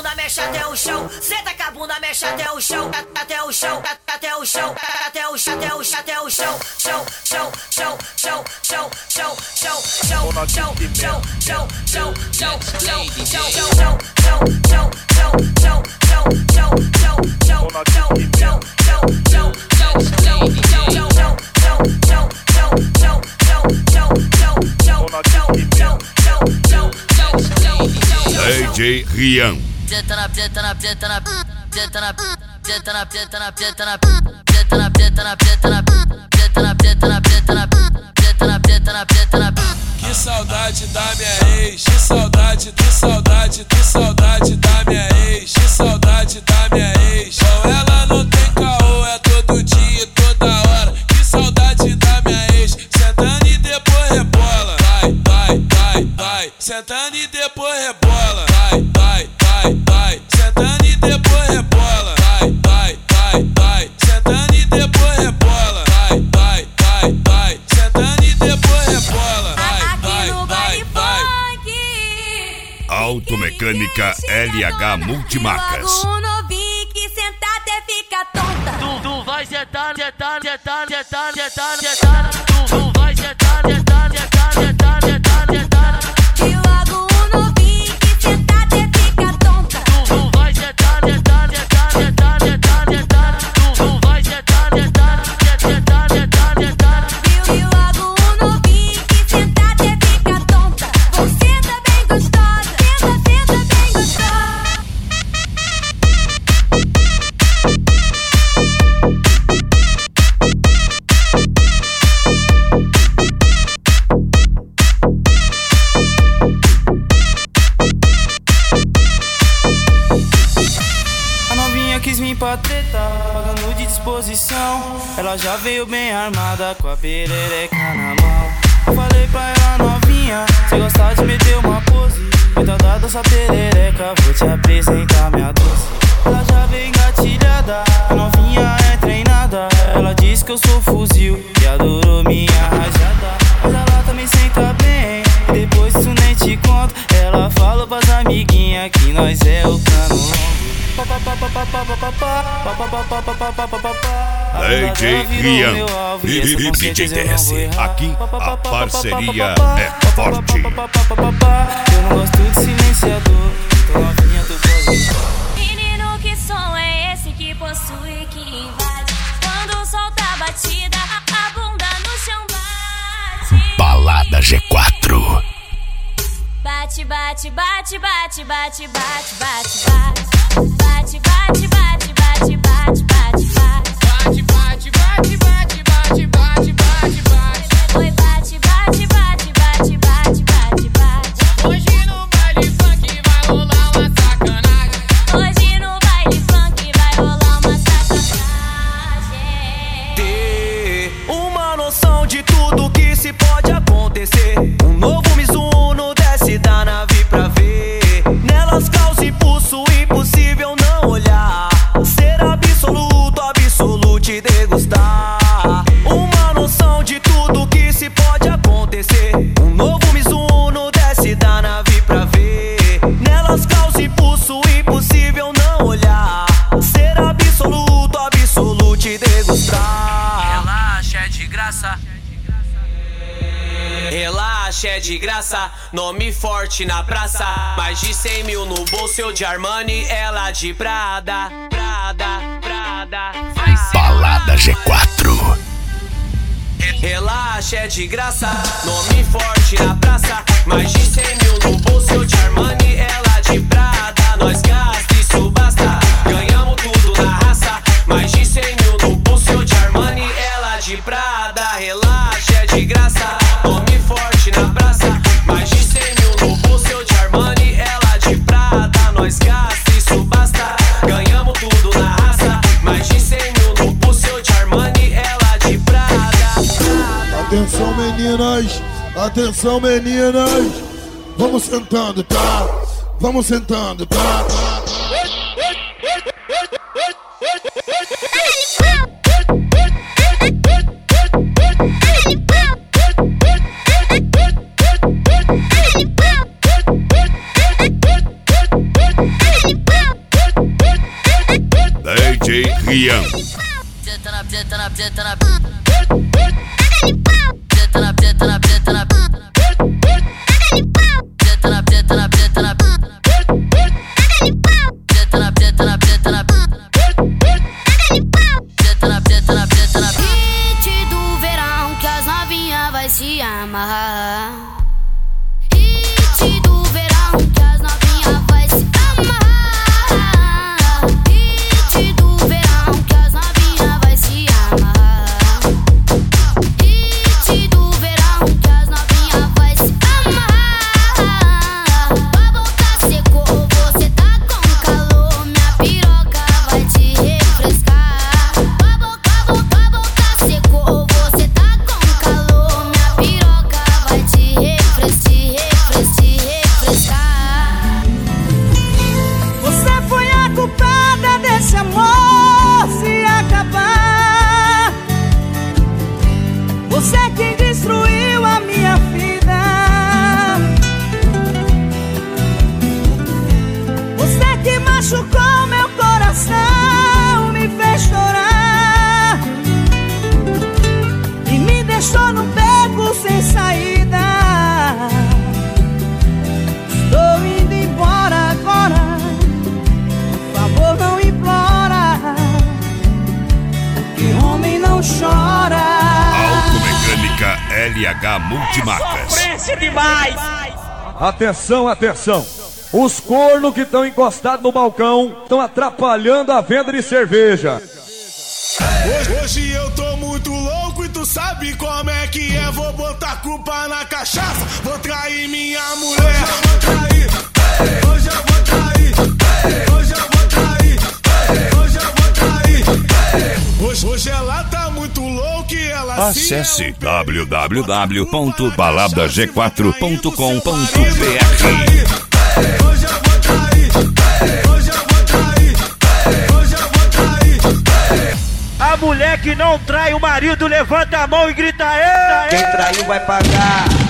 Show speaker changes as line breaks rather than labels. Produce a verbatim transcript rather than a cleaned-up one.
bunda, mexe até o chão. Senta com a bunda, mexe até o chão. Até o chão, até o chão, até o chão, até o chão, até o chão. Chão, chão, chão, chão, chão, chão, chão, chão, chão, chão, chão, chão, chão, chão, chão, chão, chão, chão, chão,
D J Rian.
Senta na senta na senta na senta na senta na senta na senta na senta na senta na senta na senta na senta na senta na senta na senta na senta na.
Que saudade da minha ex, que saudade, que saudade, que saudade da minha ex, que saudade da minha ex. Com ela não tem caô, é todo dia, toda hora. Que saudade da minha ex, sentando e depois rebola. Vai, vai, vai, vai, sentando e depois rebola. Vai, vai, vai, vai, sentando e depois rebola. Vai, vai, vai, vai, sentando e depois rebola. Vai, vai, vai, vai, sentando e depois rebola.
Automecânica L H Multimarcas.
Um novinho que senta até fica tonta. Tu, tu vai sentar, sentar, sentar, sentar, sentar, sentar. Tu, tu vai sentar, sentar, sentar, sentar, sentar, sentar. E logo um novinho que senta até fica tonta. Tu, tu vai sentar, sentar, sentar, sentar, sentar, sentar. Tu, tu vai sentar, sentar, sentar, sentar, sentar. E logo um novinho que senta até fica tonta. Você tá bem gostosa.
Quis vir pra treta, pagando de disposição. Ela já veio bem armada, com a perereca na mão. Eu falei pra ela novinha, cê gosta de meter uma pose. Coitada da sua perereca, vou te apresentar minha doce. Ela já veio engatilhada, a novinha é treinada. Ela diz que eu sou fuzil e adorou minha rajada. Mas ela também senta bem, e depois disso nem te conto. Ela falou pras amiguinhas que nós é o cano longo.
D J Rian e D J T S. Aqui a parceria é forte.
Eu não gosto de silenciador, tô novinha, tô sozinho.
Menino, que som é esse que possui, que invade? Quando solta a batida, a bunda no chão bate.
Balada G quatro.
Bate, bate, bate, bate, bate, bate, bate, bate. Bate, bate, bate, bate, bate, bate, bate.
Bate, bate, bate, bate, bate, bate, bate, bate.
Oi, bate, bate, bate, bate, bate, bate, bate.
Hoje no baile funk vai rolar uma sacanagem.
Hoje no baile funk vai rolar uma sacanagem.
Ter uma noção de tudo que se pode acontecer. Um novo Mizuno desce da nave pra ver. Nelas causa impulso impossível não olhar. Ser absoluto, absoluto e degustar. Uma noção de tudo que se pode acontecer. Um novo Mizuno desce da nave pra ver. Nelas causa impulso impossível não olhar. Ser absoluto, absoluto e degustar.
Relaxa, é de graça.
Relaxa, é de graça, nome forte na praça. Mais de cem mil no bolso, eu de Armani, ela de Prada. Prada, Prada.
Balada G quatro.
Relaxa, é de graça, nome forte na praça. Mais de cem mil no bolso, eu de Armani, ela de Prada. Nós gasta, isso basta, ganhamos tudo na raça. Mais de cem mil no bolso, eu de Armani, ela de Prada. Relaxa, é de graça, nome forte na praça. Mais de cem mil no bolso, eu de Armani, ela de Prada. Nós gasta, isso basta, ganhamos tudo na raça. Mais de cem mil no bolso, eu de Armani, ela de Prada.
Atenção meninas, atenção meninas. Vamos sentando, tá? Vamos sentando, tá?
Hey,
Rian.
Senta na, senta na, senta na. Senta na, senta na, senta na. Senta na, senta na, senta na. Senta na, senta na, senta na. Senta na, senta na, senta na.
Hit do verão que as novinhas vai se amarrar. Hit do verão que as novinhas vai se amarrar. Hit do verão que as novinhas vai se amarrar. Hit do verão que as novinhas vai se amarrar. A boca secou, você tá com calor, minha piroca vai te refrescar. A boca, a boca, a boca secou, você tá com calor, minha piroca vai te refrescar, te refrescar, te refrescar.
Você foi a culpada desse amor se acabar. Você quem destruiu a minha vida. Você que machucou meu coração, me fez chorar e me deixou no beco sem saída. Estou indo embora agora, por favor não implora, porque homem não chora.
Automecânica L H Multimarcas.
Atenção, atenção. Os cornos que estão encostados no balcão estão atrapalhando a venda de cerveja.
Hoje, hoje eu tô muito louco e tu sabe como é que é. Vou botar culpa na cachaça, vou trair minha mulher. Hoje eu vou trair, hoje eu vou trair, hoje eu vou trair. Hoje, hoje ela tá muito louca e ela
Acesse w w w ponto balada g quatro ponto com ponto b r.
Hoje eu vou trair, hoje eu vou trair, hoje eu vou trair.
A mulher que não trai o marido levanta a mão e grita: "Ei!"
Quem traiu vai pagar.